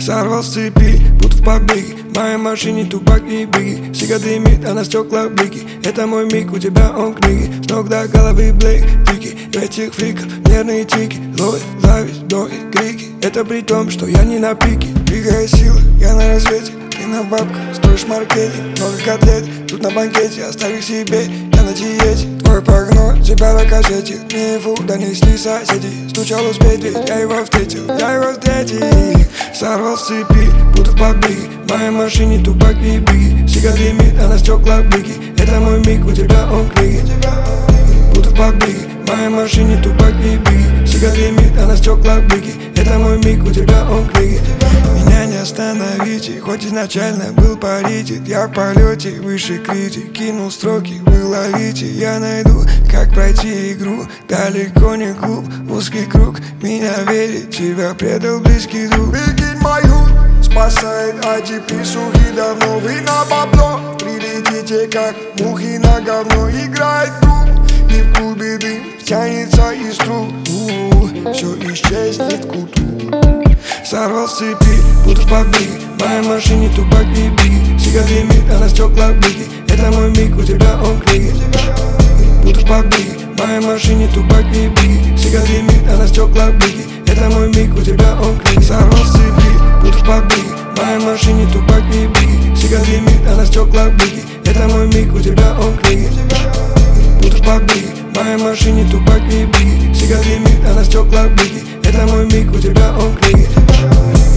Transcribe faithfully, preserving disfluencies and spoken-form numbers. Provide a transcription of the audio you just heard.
Сорвал с цепи, будто в побеге. В моей машине тупак и беги. Сига дымит, а на стеклах блики. Это мой миг, у тебя он книги. С ног до головы блейк, тики. В этих фликах нервные тики. Ловит, зависть, доги, крики. Это при том, что я не на пике. Двигая силы, я на развете. Ты на бабках, строишь маркетинг. Много котлет, тут на банкете. Оставь их себе, я на диете. Твой прогноз, тебя на кассете. Не фу, донесли соседи. Стучал успеть, ведь я его встретил. Я его встретил. Сорвал с цепи, будто в побеге. В моей машине тупак и беги. Сига дымит, а на стеклах блики. Это мой миг, у тебя он книги. Будто в побеге. В моей машине тупак и беги. Сига дымит, а на стеклах блики. Это мой миг, у тебя он книги. Меня не остановите, хоть изначально был паритет. Я в полете, выше критик. Кинул строки, вы ловите. Я найду, как пройти игру. Далеко не клуб, узкий круг. Меня верит, тебя предал близкий друг. Прикинь мою, спасает эй ти пи. Сухи давно, вы на бабло. Прилетите как мухи на говно. Играет клуб, и в клубе дым тянется из труб. Все исчезнет к утру. Сорвал с цепи, будто в побеге. В моей машине тупак и беги. Сига дымит, а на стеклах блики. Это мой миг, у тебя он книги. Будто в побеге. В моей машине тупак и беги. Сига дымит, а на стеклах блики. Это мой миг, у тебя он книги. Сорвал с цепи, будто в побеге. В моей машине тупак и беги. Сига дымит, а на стеклах блики. Это мой миг, у тебя он книги. Будто в побеге. В моей машине тупак и беги. Сига дымит, а на стеклах блики. Это мой миг, у тебя он книги.